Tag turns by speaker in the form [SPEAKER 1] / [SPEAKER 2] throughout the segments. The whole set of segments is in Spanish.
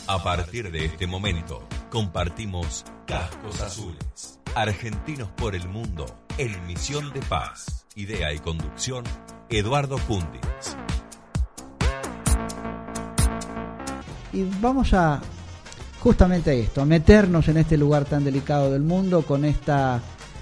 [SPEAKER 1] A partir de este momento, compartimos Cascos Azules. Argentinos por el mundo, en misión de paz. Idea y conducción, Eduardo Fundis.
[SPEAKER 2] Y vamos a justamente a esto, a meternos en este lugar tan delicado del mundo con esta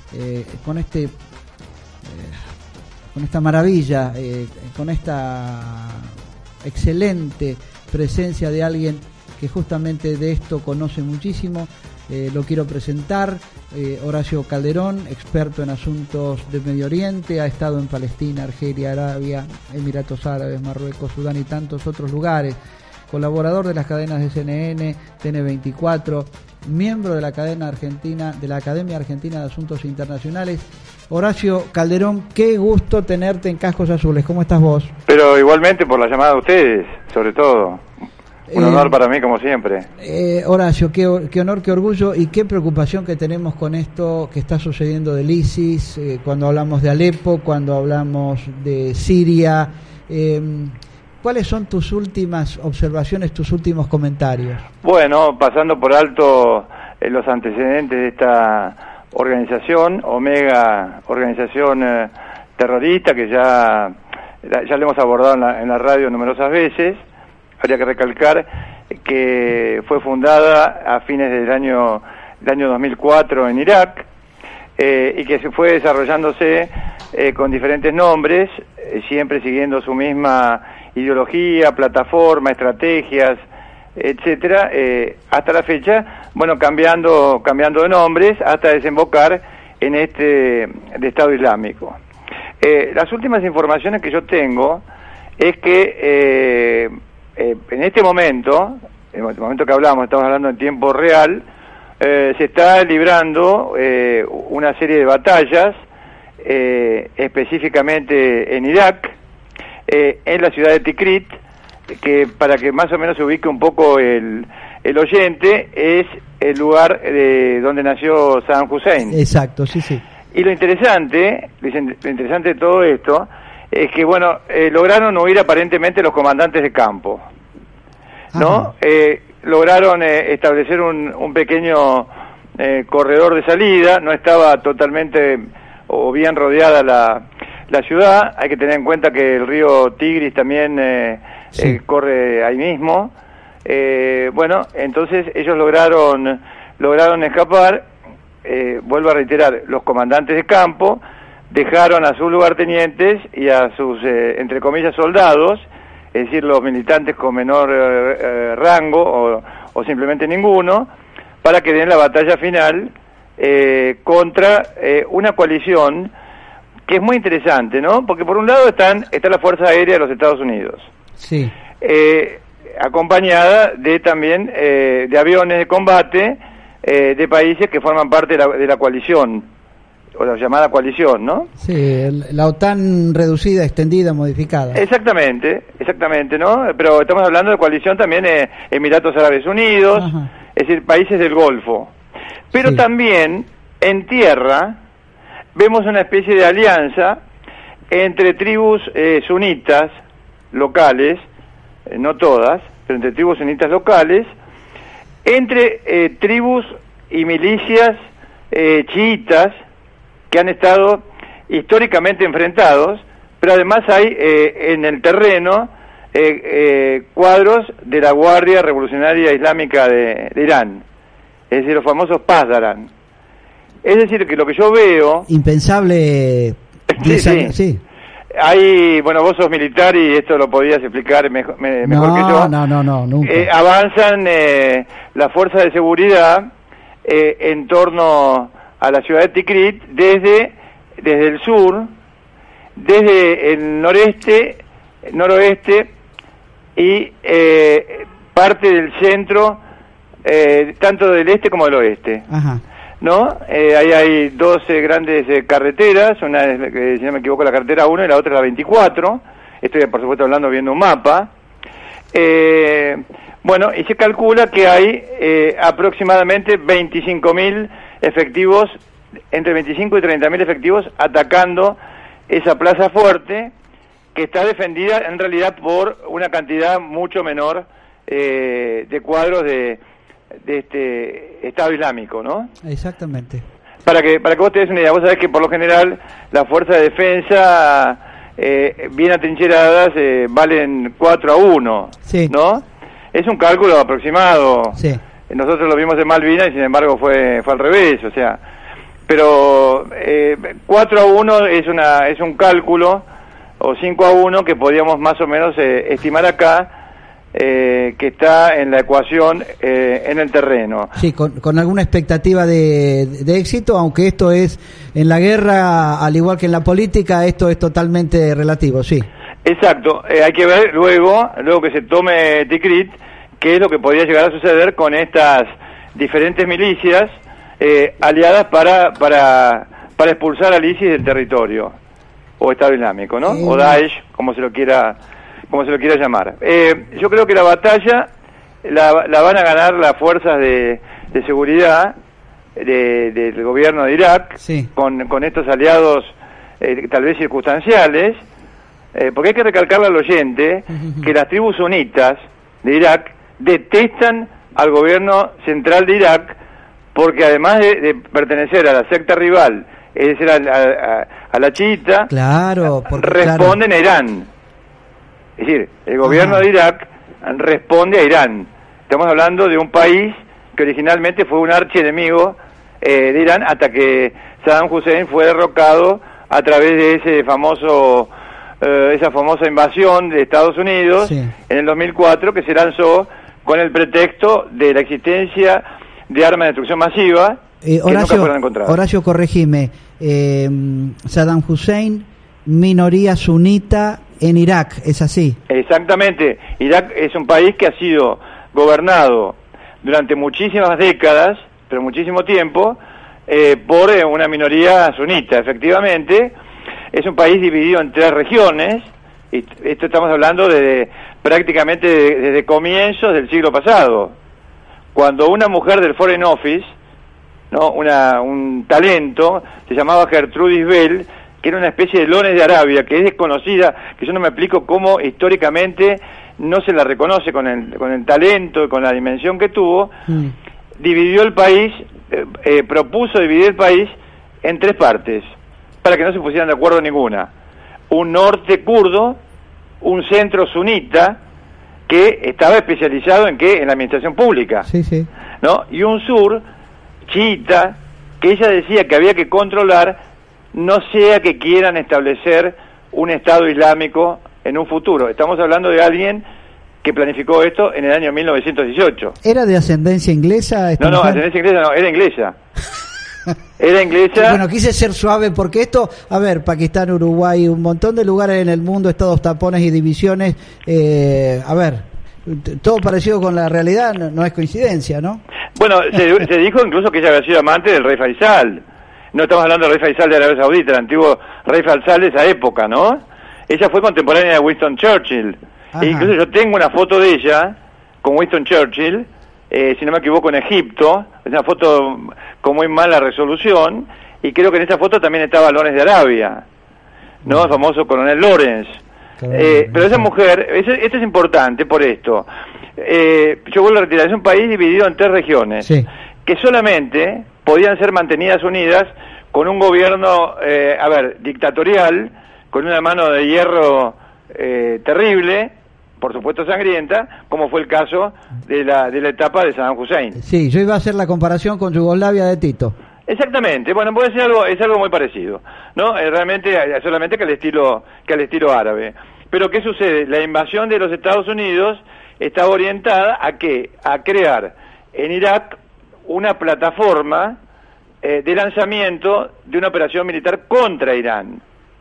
[SPEAKER 2] maravilla, con esta excelente presencia de alguien que justamente de esto conoce muchísimo. Lo quiero presentar, Horacio Calderón, experto en asuntos de Medio Oriente, ha estado en Palestina, Argelia, Arabia, Emiratos Árabes, Marruecos, Sudán y tantos otros lugares, colaborador de las cadenas de CNN, TN24, miembro de la cadena argentina, de la Academia Argentina de Asuntos Internacionales. Horacio Calderón, qué gusto tenerte en Cascos Azules. ¿Cómo estás vos?
[SPEAKER 3] Pero igualmente por la llamada de ustedes, sobre todo. Un honor para mí, como siempre.
[SPEAKER 2] Horacio, qué honor, qué orgullo y qué preocupación que tenemos con esto que está sucediendo del ISIS, cuando hablamos de Alepo, cuando hablamos de Siria. ¿Cuáles son tus últimas observaciones, tus últimos comentarios?
[SPEAKER 3] Bueno, pasando por alto los antecedentes de esta organización, Omega, organización terrorista, que ya lo hemos abordado en la radio numerosas veces. Habría que recalcar que fue fundada a fines del año 2004 en Irak, y que se fue desarrollándose con diferentes nombres, siempre siguiendo su misma ideología, plataforma, estrategias, etcétera, hasta la fecha, bueno, cambiando de nombres hasta desembocar en este de Estado Islámico. Las últimas informaciones que yo tengo es que en este momento, en el momento que estamos hablando en tiempo real, se está librando una serie de batallas, específicamente en Irak, en la ciudad de Tikrit, que para que más o menos se ubique un poco el oyente, es el lugar donde nació Saddam Hussein.
[SPEAKER 2] Exacto, sí, sí.
[SPEAKER 3] Y lo interesante de todo esto es que, bueno, lograron huir aparentemente los comandantes de campo, ¿no? Lograron establecer un pequeño corredor de salida, no estaba totalmente o bien rodeada la ciudad. Hay que tener en cuenta que el río Tigris también corre ahí mismo. Bueno, entonces ellos lograron escapar. Vuelvo a reiterar, los comandantes de campo dejaron a sus lugartenientes y a sus, entre comillas, soldados, es decir, los militantes con menor rango o simplemente ninguno, para que den la batalla final contra una coalición que es muy interesante, ¿no? Porque por un lado está la Fuerza Aérea de los Estados Unidos,
[SPEAKER 2] sí,
[SPEAKER 3] acompañada también de aviones de combate de países que forman parte de la coalición, o la llamada coalición, ¿no?
[SPEAKER 2] Sí, la OTAN reducida, extendida, modificada. Exactamente,
[SPEAKER 3] ¿no? Pero estamos hablando de coalición también Emiratos Árabes Unidos, ajá, es decir, países del Golfo. Pero sí, también en tierra vemos una especie de alianza entre tribus sunitas locales, no todas, pero entre tribus sunitas locales, entre tribus y milicias chiitas que han estado históricamente enfrentados, pero además hay en el terreno cuadros de la Guardia Revolucionaria Islámica de Irán, es decir, los famosos Pasdaran. Es decir, que lo que yo veo...
[SPEAKER 2] Impensable...
[SPEAKER 3] Sí. Hay, bueno, vos sos militar y esto lo podías explicar mejor que yo.
[SPEAKER 2] No, nunca.
[SPEAKER 3] Avanzan las fuerzas de seguridad en torno a la ciudad de Tikrit desde el sur, desde el noroeste y parte del centro, tanto del este como del oeste.
[SPEAKER 2] Ajá.
[SPEAKER 3] ¿No? Ahí hay 12 grandes carreteras, una es, si no me equivoco, la carretera 1 y la otra es la 24. Estoy, por supuesto, viendo un mapa. Bueno, y se calcula que hay aproximadamente 25.000 efectivos, entre 25 y 30.000 efectivos atacando esa plaza fuerte, que está defendida en realidad por una cantidad mucho menor de cuadros de este Estado Islámico, ¿no?
[SPEAKER 2] Exactamente.
[SPEAKER 3] Para que vos te des una idea, vos sabés que por lo general las fuerzas de defensa bien atrincheradas valen 4-1,
[SPEAKER 2] sí,
[SPEAKER 3] ¿no? Es un cálculo aproximado.
[SPEAKER 2] Sí.
[SPEAKER 3] Nosotros lo vimos en Malvinas y sin embargo fue al revés, o sea, pero 4-1 es un cálculo, o 5-1 que podríamos más o menos estimar acá, que está en la ecuación en el terreno.
[SPEAKER 2] Sí, con alguna expectativa de éxito, aunque esto es, en la guerra, al igual que en la política, esto es totalmente relativo, sí.
[SPEAKER 3] Exacto, hay que ver luego que se tome Tikrit, qué es lo que podría llegar a suceder con estas diferentes milicias aliadas para expulsar al ISIS del territorio, o Estado Islámico, ¿no? O Daesh, como se lo quiera llamar. Yo creo que la batalla la van a ganar las fuerzas de seguridad del gobierno de Irak,
[SPEAKER 2] sí,
[SPEAKER 3] con estos aliados tal vez circunstanciales, porque hay que recalcarle al oyente que las tribus sunitas de Irak detestan al gobierno central de Irak, porque además de pertenecer a la secta rival, es decir, a la chiita,
[SPEAKER 2] claro,
[SPEAKER 3] responden a Irán. Es decir, el gobierno de Irak responde a Irán. Estamos hablando de un país que originalmente fue un archienemigo de Irán, hasta que Saddam Hussein fue derrocado a través de esa famosa invasión de Estados Unidos, sí, en el 2004, que se lanzó con el pretexto de la existencia de armas de destrucción masiva que nunca fueron encontradas.
[SPEAKER 2] Horacio, corregime, Saddam Hussein, minoría sunita en Irak, ¿es así?
[SPEAKER 3] Exactamente. Irak es un país que ha sido gobernado durante muchísimas décadas, pero muchísimo tiempo, por una minoría sunita, efectivamente. Es un país dividido en 3 regiones, y esto estamos hablando prácticamente desde comienzos del siglo pasado, cuando una mujer del Foreign Office, ¿no? un talento, se llamaba Gertrudis Bell, que era una especie de Lones de Arabia, que es desconocida, que yo no me explico cómo históricamente no se la reconoce con el talento y con la dimensión que tuvo. Dividió el país, propuso dividir el país en 3 partes, para que no se pusieran de acuerdo ninguna. Un norte kurdo, un centro sunita, que estaba especializado en la administración pública,
[SPEAKER 2] sí, sí,
[SPEAKER 3] ¿no? Y un sur chiita, que ella decía que había que controlar, no sea que quieran establecer un Estado Islámico en un futuro. Estamos hablando de alguien que planificó esto en el año 1918.
[SPEAKER 2] ¿Era de ascendencia inglesa?
[SPEAKER 3] No, ascendencia inglesa no, era inglesa. Era inglesa.
[SPEAKER 2] Bueno, quise ser suave porque esto, a ver, Pakistán, Uruguay, un montón de lugares en el mundo, estados tapones y divisiones, a ver, todo parecido con la realidad, no es coincidencia, ¿no?
[SPEAKER 3] Bueno, se dijo incluso que ella había sido amante del rey Faisal. No estamos hablando del rey Faisal de Arabia Saudita, el antiguo rey Faisal de esa época, ¿no? Ella fue contemporánea de Winston Churchill. E incluso yo tengo una foto de ella con Winston Churchill, si no me equivoco, en Egipto. Es una foto con muy mala resolución, y creo que en esa foto también estaba Lones de Arabia, ¿no? El famoso coronel Lawrence. Pero esa mujer, esto es importante por esto. Yo vuelvo a retirar, es un país dividido en 3 regiones, sí, que solamente podían ser mantenidas unidas con un gobierno, dictatorial, con una mano de hierro terrible, por supuesto sangrienta, como fue el caso de la etapa de Saddam Hussein.
[SPEAKER 2] Sí, yo iba a hacer la comparación con Yugoslavia de Tito.
[SPEAKER 3] Exactamente, bueno, puede ser es algo muy parecido, ¿no? Realmente, solamente que al estilo árabe. Pero ¿qué sucede? La invasión de los Estados Unidos estaba orientada a crear en Irak una plataforma de lanzamiento de una operación militar contra Irán.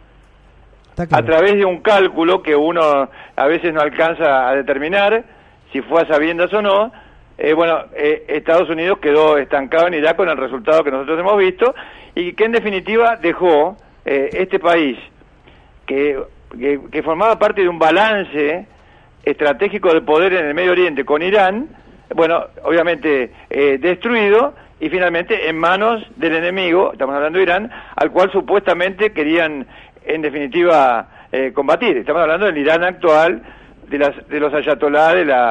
[SPEAKER 3] A través de un cálculo que uno a veces no alcanza a determinar si fue a sabiendas o no. Estados Unidos quedó estancado en Irak con el resultado que nosotros hemos visto, y que en definitiva dejó este país que formaba parte de un balance estratégico de poder en el Medio Oriente con Irán, obviamente destruido, y finalmente en manos del enemigo, estamos hablando de Irán, al cual supuestamente querían en definitiva combatir. Estamos hablando del Irán actual, de los ayatolás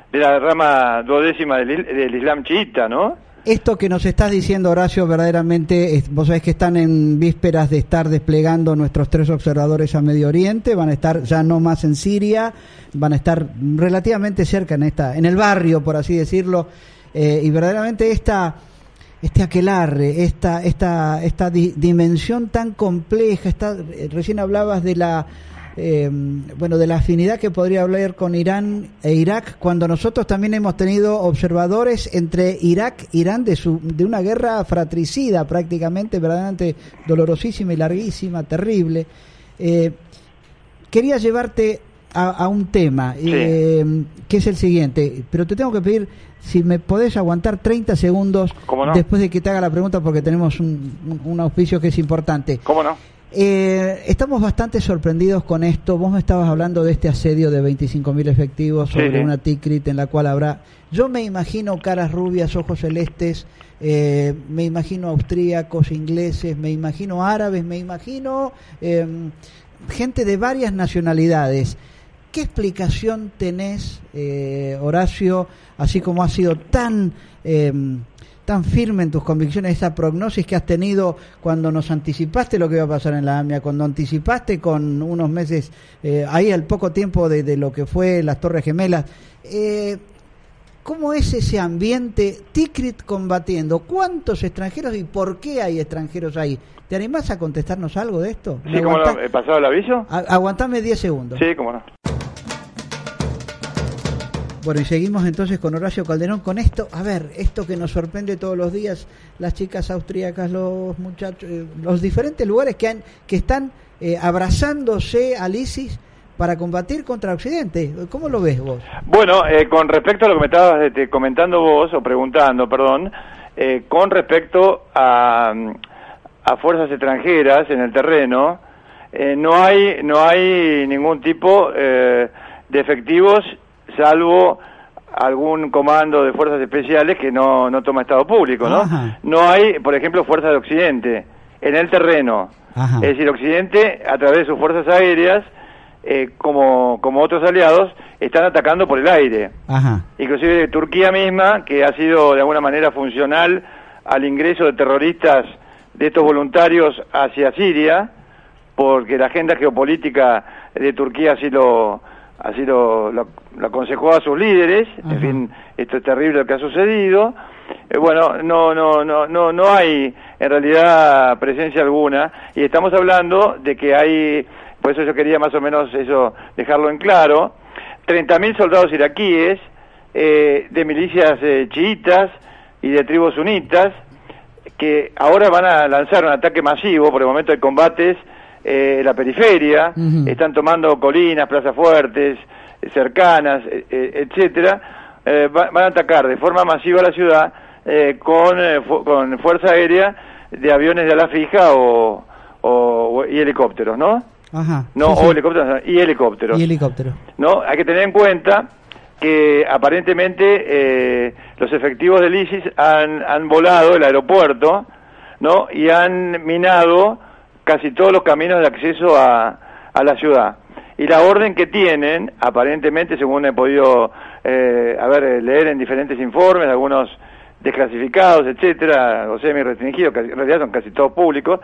[SPEAKER 3] de la rama duodécima del Islam chiita, ¿no?
[SPEAKER 2] Esto que nos estás diciendo, Horacio, verdaderamente, vos sabés que están en vísperas de estar desplegando nuestros 3 observadores a Medio Oriente, van a estar ya no más en Siria, van a estar relativamente cerca en el barrio, por así decirlo, y verdaderamente este aquelarre, esta dimensión tan compleja, recién hablabas de de la afinidad que podría haber con Irán e Irak, cuando nosotros también hemos tenido observadores entre Irak e Irán de una guerra fratricida prácticamente, verdaderamente dolorosísima y larguísima, terrible. Quería llevarte a un tema,
[SPEAKER 3] sí,
[SPEAKER 2] que es el siguiente, pero te tengo que pedir si me podés aguantar 30 segundos después de que te haga la pregunta, porque tenemos un auspicio que es importante.
[SPEAKER 3] ¿Cómo no?
[SPEAKER 2] Estamos bastante sorprendidos con esto. Vos me estabas hablando de este asedio de 25.000 efectivos sobre una Tikrit en la cual habrá... Yo me imagino caras rubias, ojos celestes, me imagino austríacos, ingleses, me imagino árabes, me imagino gente de varias nacionalidades. ¿Qué explicación tenés, Horacio, así como has sido tan firme en tus convicciones, esa prognosis que has tenido cuando nos anticipaste lo que iba a pasar en la AMIA, cuando anticipaste con unos meses, ahí al poco tiempo de lo que fue las Torres Gemelas? ¿Cómo es ese ambiente Tikrit combatiendo? ¿Cuántos extranjeros y por qué hay extranjeros ahí? ¿Te animás a contestarnos algo de esto?
[SPEAKER 3] Sí, ¿cómo no? ¿He pasado el aviso?
[SPEAKER 2] Aguantame 10 segundos.
[SPEAKER 3] Sí, cómo no.
[SPEAKER 2] Bueno, y seguimos entonces con Horacio Calderón, con esto, esto que nos sorprende todos los días, las chicas austríacas, los muchachos, los diferentes lugares que están abrazándose al ISIS para combatir contra Occidente. ¿Cómo lo ves vos?
[SPEAKER 3] Bueno, con respecto a lo que me estabas comentando vos, o preguntando, perdón, con respecto a fuerzas extranjeras en el terreno, no hay ningún tipo de efectivos, salvo algún comando de fuerzas especiales que no toma Estado público, ¿no? Ajá. No hay, por ejemplo, fuerzas de Occidente en el terreno. Ajá. Es decir, Occidente, a través de sus fuerzas aéreas, como otros aliados, están atacando por el aire. Ajá. Inclusive Turquía misma, que ha sido de alguna manera funcional al ingreso de terroristas de estos voluntarios hacia Siria, porque la agenda geopolítica de Turquía así lo aconsejó a sus líderes. Ajá. En fin, esto es terrible lo que ha sucedido. Bueno, no hay en realidad presencia alguna, y estamos hablando de que hay, por eso yo quería más o menos eso dejarlo en claro, 30.000 soldados iraquíes, de milicias chiitas y de tribus sunitas, que ahora van a lanzar un ataque masivo. Por el momento hay combates en la periferia. Uh-huh. Están tomando colinas, plazas fuertes, cercanas, etcétera. Van a atacar de forma masiva la ciudad con fuerza aérea de aviones de ala fija y helicópteros, ¿no? Ajá. No, sí, sí. Helicópteros y helicópteros.
[SPEAKER 2] Y helicópteros.
[SPEAKER 3] No, hay que tener en cuenta que aparentemente los efectivos del ISIS han volado el aeropuerto, ¿no? Y han minado casi todos los caminos de acceso a la ciudad. Y la orden que tienen, aparentemente, según he podido leer en diferentes informes, algunos desclasificados, etcétera, o semi-restringidos, que en realidad son casi todos públicos,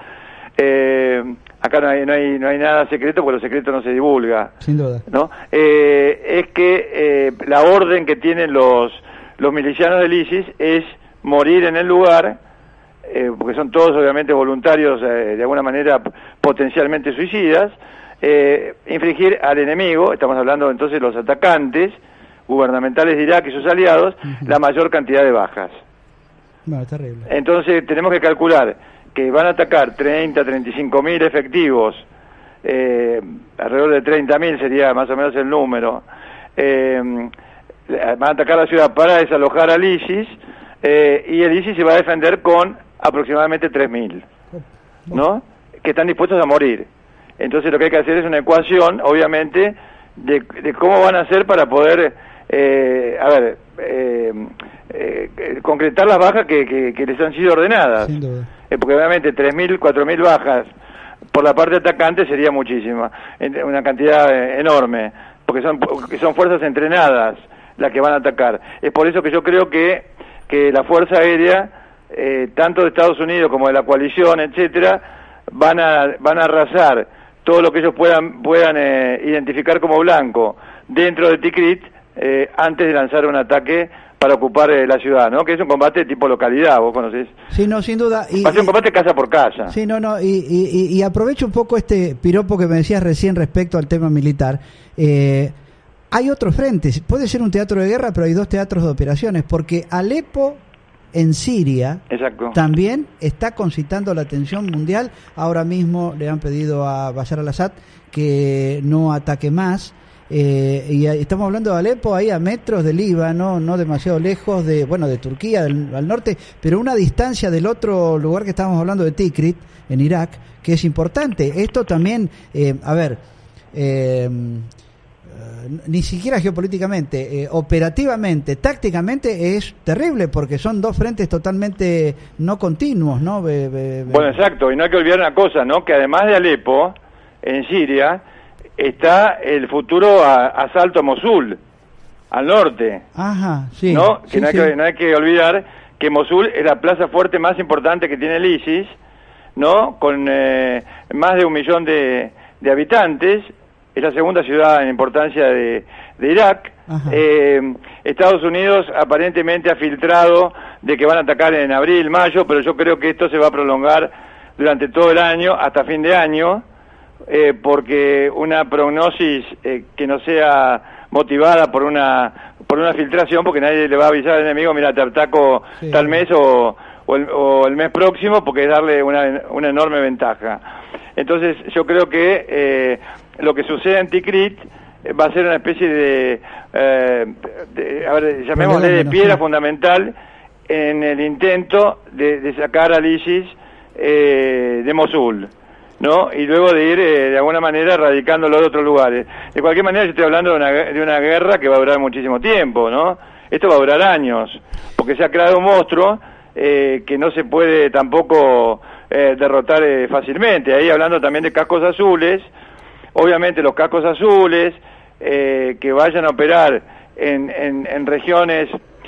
[SPEAKER 3] acá no hay nada secreto, porque lo secreto no se divulga.
[SPEAKER 2] Sin duda.
[SPEAKER 3] ¿No? Es que la orden que tienen los milicianos del ISIS es morir en el lugar, porque son todos obviamente voluntarios, de alguna manera potencialmente suicidas, infligir al enemigo, estamos hablando entonces de los atacantes gubernamentales de Irak y sus aliados, uh-huh, la mayor cantidad de bajas.
[SPEAKER 2] Bueno, terrible.
[SPEAKER 3] Entonces tenemos que calcular que van a atacar 35.000 efectivos, alrededor de 30.000 sería más o menos el número, van a atacar la ciudad para desalojar al ISIS, y el ISIS se va a defender con aproximadamente 3.000, ¿no? Que están dispuestos a morir. Entonces lo que hay que hacer es una ecuación, obviamente, de cómo van a hacer para poder concretar las bajas que les han sido ordenadas.
[SPEAKER 2] Sin duda.
[SPEAKER 3] Porque obviamente 3.000, 4.000 bajas por la parte atacante sería muchísima, una cantidad enorme, porque son fuerzas entrenadas, la que van a atacar. Es por eso que yo creo que la Fuerza Aérea, tanto de Estados Unidos como de la coalición, etcétera, van a arrasar todo lo que ellos puedan identificar como blanco dentro de Tikrit antes de lanzar un ataque para ocupar la ciudad, ¿no? Que es un combate tipo localidad, vos conocés.
[SPEAKER 2] Sí, no, sin duda.
[SPEAKER 3] Va a ser un combate casa por casa.
[SPEAKER 2] Sí, y aprovecho un poco este piropo que me decías recién respecto al tema militar. Hay otros frentes, puede ser un teatro de guerra, pero hay dos teatros de operaciones, porque Alepo en Siria
[SPEAKER 3] Exacto.
[SPEAKER 2] también está concitando la atención mundial. Ahora mismo le han pedido a Bashar al-Assad que no ataque más. Y estamos hablando de Alepo, ahí a metros de Líbano, no demasiado lejos de Turquía, al norte, pero una distancia del otro lugar que estábamos hablando de Tikrit, en Irak, que es importante. Esto también, ni siquiera geopolíticamente, operativamente, tácticamente es terrible, porque son dos frentes totalmente no continuos, ¿no?
[SPEAKER 3] Bueno, exacto, y no hay que olvidar una cosa, ¿no? Que además de Alepo, en Siria, está el futuro asalto a Mosul, al norte.
[SPEAKER 2] Ajá, sí.
[SPEAKER 3] ¿No?
[SPEAKER 2] Sí,
[SPEAKER 3] no hay que olvidar que Mosul es la plaza fuerte más importante que tiene el ISIS, ¿no? Con más de 1 millón de habitantes. Es la segunda ciudad en importancia de Irak. Estados Unidos aparentemente ha filtrado de que van a atacar en abril, mayo, pero yo creo que esto se va a prolongar durante todo el año, hasta fin de año, porque una prognosis que no sea motivada por una filtración, porque nadie le va a avisar al enemigo, mira, te ataco tal mes o el mes próximo, porque es darle una enorme ventaja. Entonces yo creo que lo que sucede en Tikrit va a ser una especie de llamémosle de piedra fundamental en el intento de sacar al ISIS de Mosul, ¿no? Y luego de ir de alguna manera erradicándolo de otros lugares. De cualquier manera yo estoy hablando de una guerra que va a durar muchísimo tiempo, ¿no? Esto va a durar años, porque se ha creado un monstruo que no se puede tampoco derrotar fácilmente. Ahí hablando también de cascos azules, obviamente los cascos azules que vayan a operar en regiones,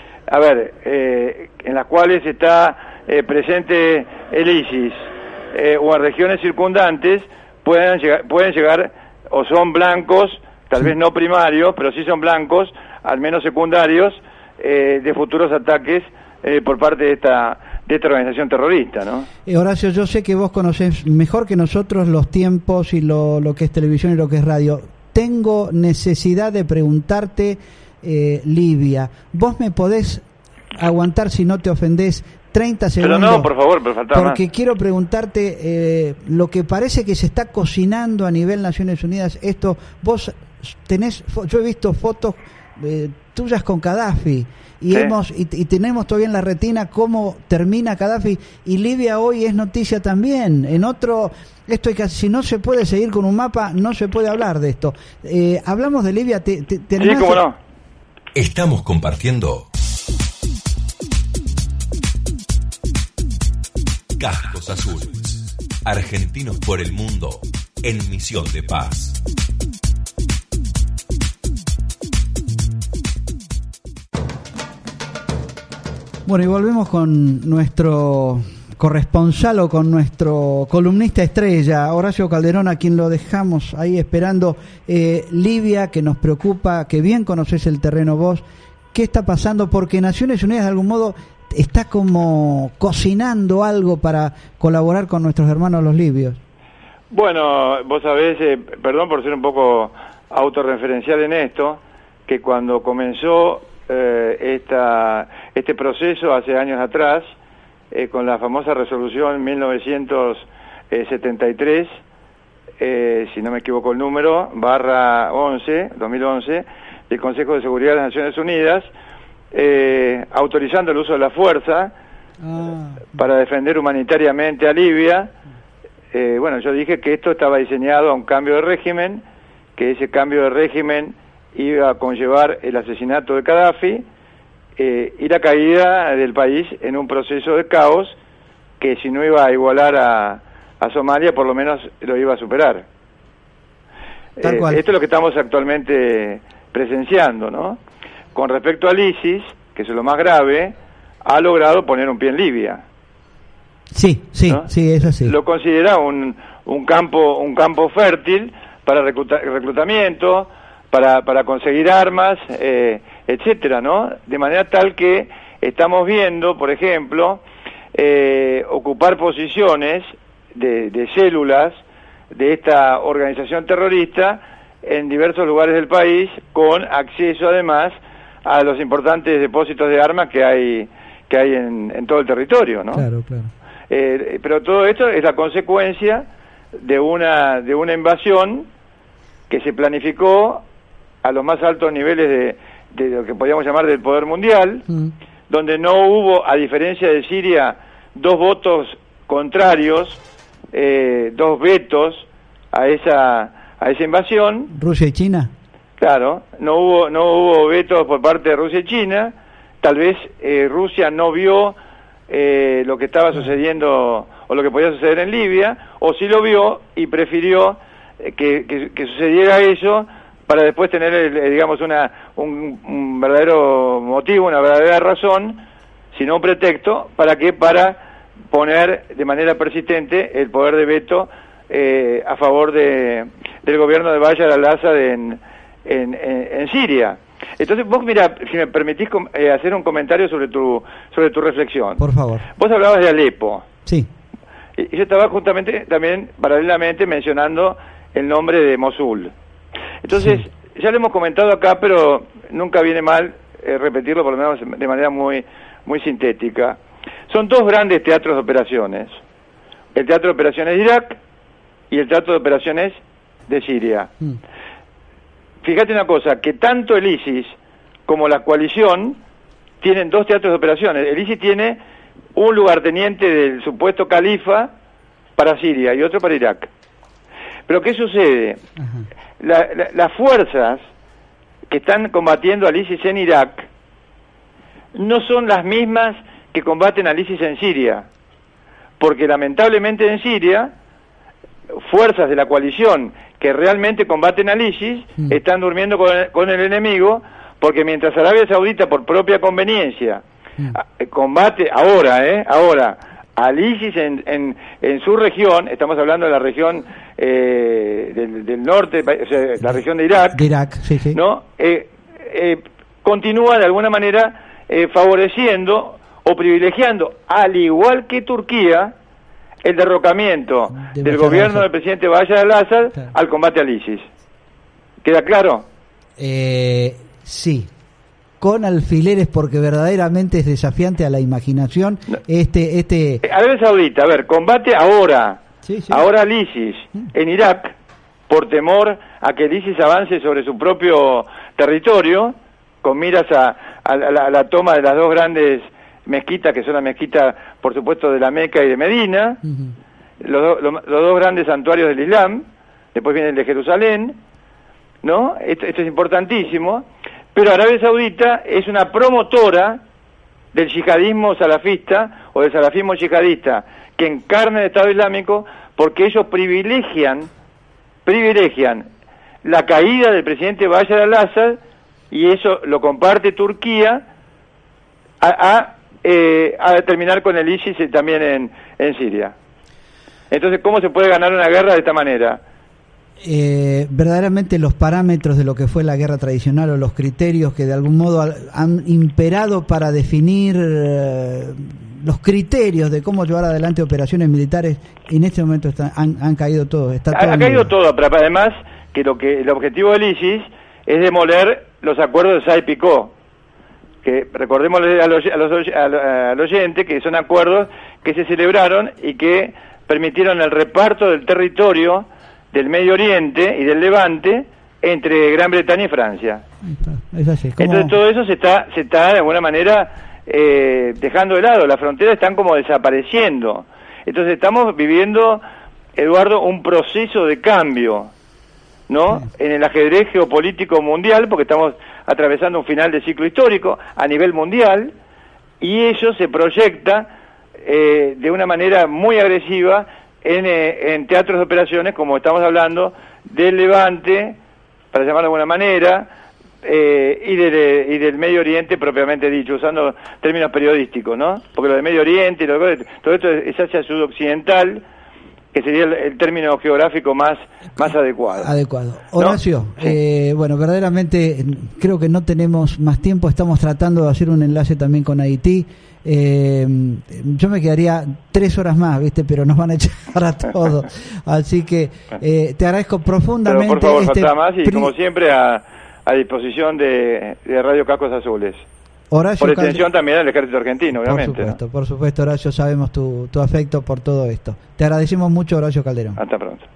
[SPEAKER 3] en las cuales está presente el ISIS, o en regiones circundantes, pueden llegar o son blancos, tal vez no primarios, pero sí son blancos, al menos secundarios, de futuros ataques por parte de esta organización terrorista, ¿no?
[SPEAKER 2] Horacio, yo sé que vos conocés mejor que nosotros los tiempos y lo que es televisión y lo que es radio. Tengo necesidad de preguntarte, Libia, ¿vos me podés aguantar, si no te ofendés, 30 segundos?
[SPEAKER 3] Pero no, por favor, pero faltaba
[SPEAKER 2] porque
[SPEAKER 3] más.
[SPEAKER 2] Quiero preguntarte lo que parece que se está cocinando a nivel Naciones Unidas. Esto, vos tenés, yo he visto fotos tuyas con Gaddafi, y ¿sí? y tenemos todavía en la retina cómo termina Gaddafi, y Libia hoy es noticia también. En otro, esto es que si no se puede seguir con un mapa, no se puede hablar de esto. Hablamos de Libia.
[SPEAKER 3] Sí, cómo no.
[SPEAKER 1] Estamos compartiendo Cascos Azules, argentinos por el mundo en misión de paz.
[SPEAKER 2] Bueno, y volvemos con nuestro corresponsal o con nuestro columnista estrella, Horacio Calderón, a quien lo dejamos ahí esperando. Libia, que nos preocupa, que bien conoces el terreno vos. ¿Qué está pasando? Porque Naciones Unidas de algún modo está como cocinando algo para colaborar con nuestros hermanos los libios.
[SPEAKER 3] Bueno, vos sabés, perdón por ser un poco autorreferencial en esto, que cuando comenzó este proceso hace años atrás, con la famosa resolución 1973, si no me equivoco el número, /11, del Consejo de Seguridad de las Naciones Unidas, autorizando el uso de la fuerza para defender humanitariamente a Libia. Bueno, yo dije que esto estaba diseñado a un cambio de régimen, que ese cambio de régimen iba a conllevar el asesinato de Gaddafi y la caída del país en un proceso de caos que, si no iba a igualar a Somalia, por lo menos lo iba a superar.
[SPEAKER 2] Tal cual.
[SPEAKER 3] Esto es lo que estamos actualmente presenciando, ¿no? con respecto al ISIS, que es lo más grave, ha logrado poner un pie en Libia.
[SPEAKER 2] Sí,
[SPEAKER 3] ¿no?
[SPEAKER 2] sí, es así.
[SPEAKER 3] Lo considera un campo fértil para reclutamiento, para conseguir armas, etcétera, ¿no? De manera tal que estamos viendo, por ejemplo, ocupar posiciones de células de esta organización terrorista en diversos lugares del país, con acceso además a los importantes depósitos de armas que hay en todo el territorio, ¿no?
[SPEAKER 2] Claro, claro.
[SPEAKER 3] Pero todo esto es la consecuencia de una invasión que se planificó a los más altos niveles de lo que podríamos llamar del poder mundial, donde no hubo, a diferencia de Siria, 2 votos contrarios, 2 vetos a esa invasión.
[SPEAKER 2] ¿Rusia y China?
[SPEAKER 3] Claro, no hubo vetos por parte de Rusia y China. Tal vez Rusia no vio lo que estaba sucediendo o lo que podía suceder en Libia, o sí lo vio y prefirió que sucediera eso para después tener, digamos, un verdadero motivo, una verdadera razón, sino un pretexto, ¿para qué? Para poner de manera persistente el poder de veto a favor del gobierno de Bashar al-Assad en Siria. Entonces, vos, mira, si me permitís hacer un comentario sobre tu reflexión.
[SPEAKER 2] Por favor.
[SPEAKER 3] Vos hablabas de Alepo.
[SPEAKER 2] Sí.
[SPEAKER 3] Y yo estaba justamente también, paralelamente, mencionando el nombre de Mosul. Entonces, sí, ya lo hemos comentado acá, pero nunca viene mal repetirlo, por lo menos de manera muy, muy sintética. Son 2 grandes teatros de operaciones. El teatro de operaciones de Irak y el teatro de operaciones de Siria. Fíjate una cosa, que tanto el ISIS como la coalición tienen 2 teatros de operaciones. El ISIS tiene un lugarteniente del supuesto califa para Siria y otro para Irak. Pero ¿qué sucede? Las fuerzas que están combatiendo al ISIS en Irak no son las mismas que combaten al ISIS en Siria, porque lamentablemente en Siria fuerzas de la coalición que realmente combaten al ISIS están durmiendo con el enemigo, porque mientras Arabia Saudita por propia conveniencia combate ahora al ISIS en su región, estamos hablando de la región del norte, o sea, la región de Irak,
[SPEAKER 2] sí, sí,
[SPEAKER 3] ¿no? Continúa de alguna manera favoreciendo o privilegiando, al igual que Turquía, el derrocamiento del gobierno del presidente Bashar al-Assad al combate al ISIS. ¿Queda claro?
[SPEAKER 2] Sí. Con alfileres, porque verdaderamente es desafiante a la imaginación.
[SPEAKER 3] No.
[SPEAKER 2] Arabia
[SPEAKER 3] Saudita, a ver, combate ahora, ahora al ISIS en Irak, por temor a que el ISIS avance sobre su propio territorio, con miras a la toma de las 2 grandes mezquitas, que son la mezquita, por supuesto, de la Meca y de Medina, los 2 grandes santuarios del Islam, después viene el de Jerusalén, ¿no? Esto es importantísimo, pero Arabia Saudita es una promotora del yihadismo salafista, o del salafismo yihadista, que encarna el Estado Islámico, porque ellos privilegian la caída del presidente Bashar al-Assad, y eso lo comparte Turquía, a terminar con el ISIS también en Siria. Entonces, ¿cómo se puede ganar una guerra de esta manera?
[SPEAKER 2] Verdaderamente los parámetros de lo que fue la guerra tradicional, o los criterios que de algún modo han imperado para definir los criterios de cómo llevar adelante operaciones militares, en este momento han caído todos.
[SPEAKER 3] Ha caído todo, pero además que el objetivo del ISIS es demoler los acuerdos de Sykes-Picot, que recordémosle al oyente que son acuerdos que se celebraron y que permitieron el reparto del territorio del Medio Oriente y del Levante entre Gran Bretaña y Francia.
[SPEAKER 2] Es así.
[SPEAKER 3] Entonces todo eso se está de alguna manera dejando de lado, las fronteras están como desapareciendo. Entonces estamos viviendo, Eduardo, un proceso de cambio, ¿no? Sí. En el ajedrez geopolítico mundial, porque estamos atravesando un final de ciclo histórico a nivel mundial, y eso se proyecta de una manera muy agresiva en teatros de operaciones, como estamos hablando del Levante, para llamarlo de alguna manera, y del Medio Oriente propiamente dicho, usando términos periodísticos, ¿no? Porque lo de Medio Oriente y todo esto es Asia Sudoccidental, que sería el término geográfico más adecuado.
[SPEAKER 2] Adecuado. Horacio,
[SPEAKER 3] ¿no? Sí.
[SPEAKER 2] Bueno, verdaderamente creo que no tenemos más tiempo, estamos tratando de hacer un enlace también con Haití. Yo me quedaría 3 horas más, ¿viste? Pero nos van a echar a todos. Así que te agradezco profundamente.
[SPEAKER 3] Pero por favor, falta más y como siempre a disposición de Radio Cascos Azules.
[SPEAKER 2] Horacio
[SPEAKER 3] por extensión también del Ejército Argentino, obviamente.
[SPEAKER 2] Por supuesto, Horacio, sabemos tu afecto por todo esto. Te agradecemos mucho, Horacio Calderón.
[SPEAKER 3] Hasta pronto.